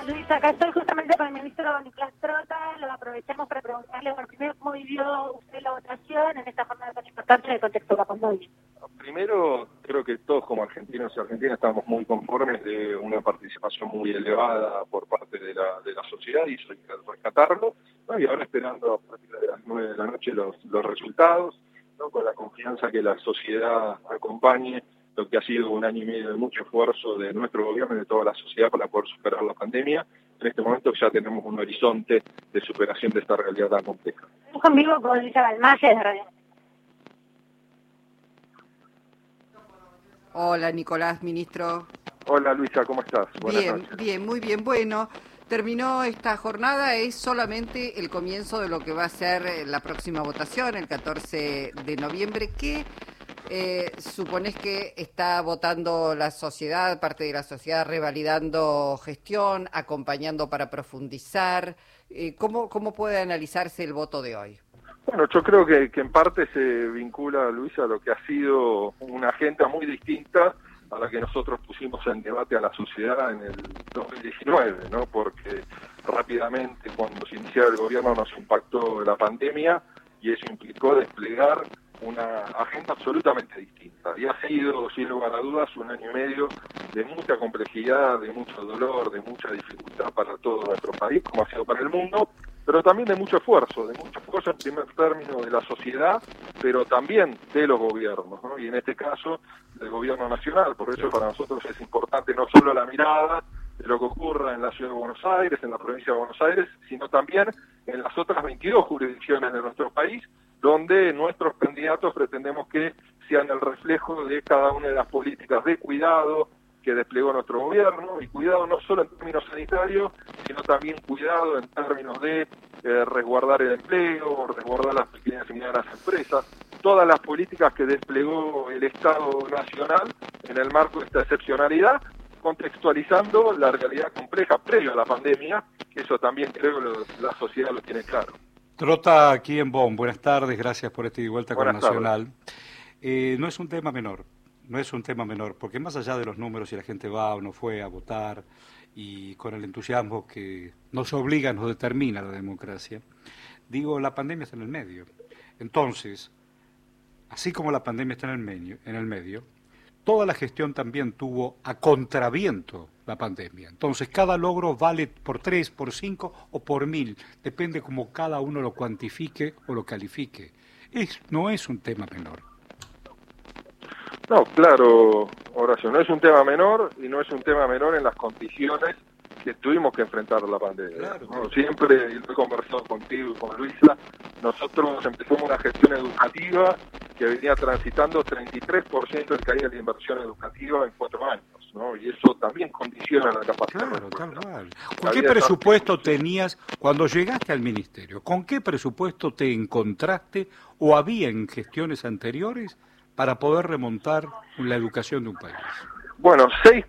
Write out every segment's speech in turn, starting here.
Luis, acá estoy justamente con el ministro Nicolás Trota. Lo aprovechamos para preguntarle, bueno, primero, ¿cómo vivió usted la votación en esta jornada tan importante en el contexto de la pandemia? Primero, creo que todos como argentinos y argentinas estamos muy conformes de una participación muy elevada por parte de la sociedad y eso hay que rescatarlo, ¿no? Y ahora esperando a partir de las 9 de la noche los resultados, ¿no? Con la confianza que la sociedad acompañe lo que ha sido un año y medio de mucho esfuerzo de nuestro gobierno y de toda la sociedad para poder superar la pandemia. En este momento ya tenemos un horizonte de superación de esta realidad tan compleja. Estamos conmigo con Luisa Balmaje de Radio. Hola, Nicolás, ministro. Hola, Luisa, ¿cómo estás? Buenas noches. Bien, muy bien. Bueno, terminó esta jornada, es solamente el comienzo de lo que va a ser la próxima votación, el 14 de noviembre. ¿Qué suponés que está votando la sociedad, parte de la sociedad, revalidando gestión, acompañando para profundizar? ¿Cómo puede analizarse el voto de hoy? Bueno, yo creo que en parte se vincula, Luisa, a lo que ha sido una agenda muy distinta a la que nosotros pusimos en debate a la sociedad en el 2019, ¿no? Porque rápidamente cuando se inició el gobierno nos impactó la pandemia y eso implicó desplegar una agenda absolutamente distinta. Y ha sido, sin lugar a dudas, un año y medio de mucha complejidad, de mucho dolor, de mucha dificultad para todo nuestro país, como ha sido para el mundo, pero también de mucho esfuerzo en primer término de la sociedad, pero también de los gobiernos, ¿no? Y en este caso del gobierno nacional. Por eso para nosotros es importante no solo la mirada de lo que ocurra en la ciudad de Buenos Aires, en la provincia de Buenos Aires, sino también en las otras 22 jurisdicciones de nuestro país, donde nuestros candidatos pretendemos que sean el reflejo de cada una de las políticas de cuidado que desplegó nuestro gobierno, y cuidado no solo en términos sanitarios, sino también cuidado en términos de resguardar el empleo, resguardar las pequeñas y medianas empresas, todas las políticas que desplegó el Estado Nacional en el marco de esta excepcionalidad, contextualizando la realidad compleja previo a la pandemia, que eso también creo que la sociedad lo tiene claro. Trota, aquí en Bonn, buenas tardes, gracias por esta ida y vuelta con Buenas Nacional. No es un tema menor. No es un tema menor, porque más allá de los números, si la gente va o no fue a votar, y con el entusiasmo que nos obliga, nos determina la democracia, digo, la pandemia está en el medio. Entonces, así como la pandemia está en el medio, toda la gestión también tuvo a contraviento la pandemia. Entonces, cada logro vale por 3, por 5 o por 1000, depende como cada uno lo cuantifique o lo califique. No es un tema menor. No, claro, Horacio, no es un tema menor y no es un tema menor en las condiciones que tuvimos que enfrentar la pandemia. Claro, ¿no? Siempre, y lo he conversado contigo y con Luisa, nosotros empezamos una gestión educativa que venía transitando 33% de caída de la inversión educativa en 4 años, ¿no? Y eso también condiciona la capacidad. Claro, tal cual. ¿Con qué presupuesto tenías cuando llegaste al ministerio? ¿Con qué presupuesto te encontraste o había en gestiones anteriores para poder remontar la educación de un país? Bueno,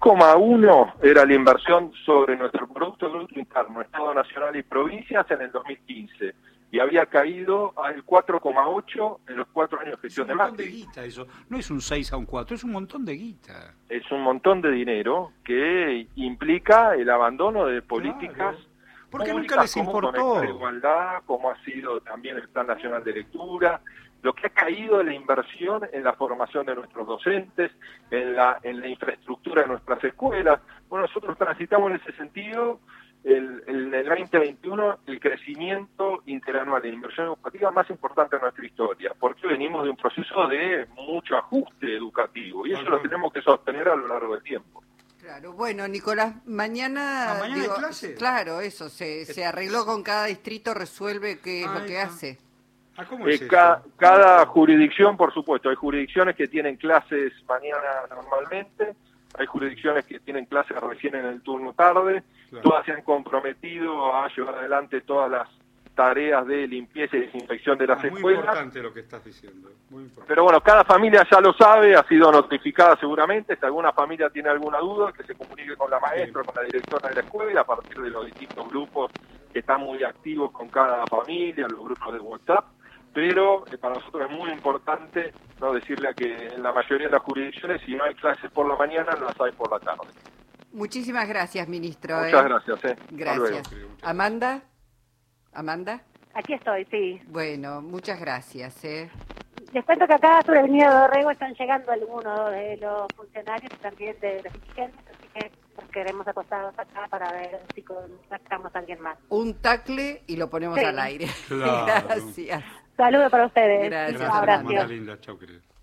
6,1 era la inversión sobre nuestro Producto Bruto Interno, Estado Nacional y provincias en el 2015, y había caído al 4,8 en los 4 años de gestión de Macri. Es un montón de guita eso, no es un 6 a un 4, es un montón de guita. Es un montón de dinero que implica el abandono de políticas. Claro. Porque públicas, nunca les como importó. Conectar Igualdad, como ha sido también el Plan Nacional de Lectura, lo que ha caído en la inversión en la formación de nuestros docentes, en la infraestructura de nuestras escuelas. Bueno, nosotros transitamos en ese sentido el 2021 el crecimiento interanual de inversión educativa más importante de nuestra historia, porque venimos de un proceso de mucho ajuste educativo y eso lo tenemos que sostener a lo largo del tiempo. Claro, bueno, Nicolás, mañana... ¿Mañana hay clase? Claro, eso, se arregló con cada distrito, resuelve qué es lo que hace. ¿Cómo es cada jurisdicción, por supuesto, hay jurisdicciones que tienen clases mañana normalmente, hay jurisdicciones que tienen clases recién en el turno tarde, claro. Todas se han comprometido a llevar adelante todas las tareas de limpieza y desinfección de las escuelas. Muy importante lo que estás diciendo, muy importante. Pero bueno, cada familia ya lo sabe, ha sido notificada seguramente, si alguna familia tiene alguna duda, que se comunique con la maestra, con la directora de la escuela, a partir de los distintos grupos que están muy activos con cada familia, los grupos de WhatsApp. Pero para nosotros es muy importante no decirle a que en la mayoría de las jurisdicciones, si no hay clases por la mañana, las hay por la tarde. Muchísimas gracias, ministro. Muchas gracias. Hasta Gracias. luego. Amanda. Amanda. Aquí estoy, sí. Bueno, muchas gracias. Les cuento que acá sobre Avenida Dorrego están llegando algunos de los funcionarios y también de los dirigentes, así que nos queremos acostados acá para ver si contactamos a alguien más. Un tacle y lo ponemos Sí. al aire. Claro. Gracias. Saludos para ustedes. Gracias, Un abrazo. Amanda linda, chau, querida.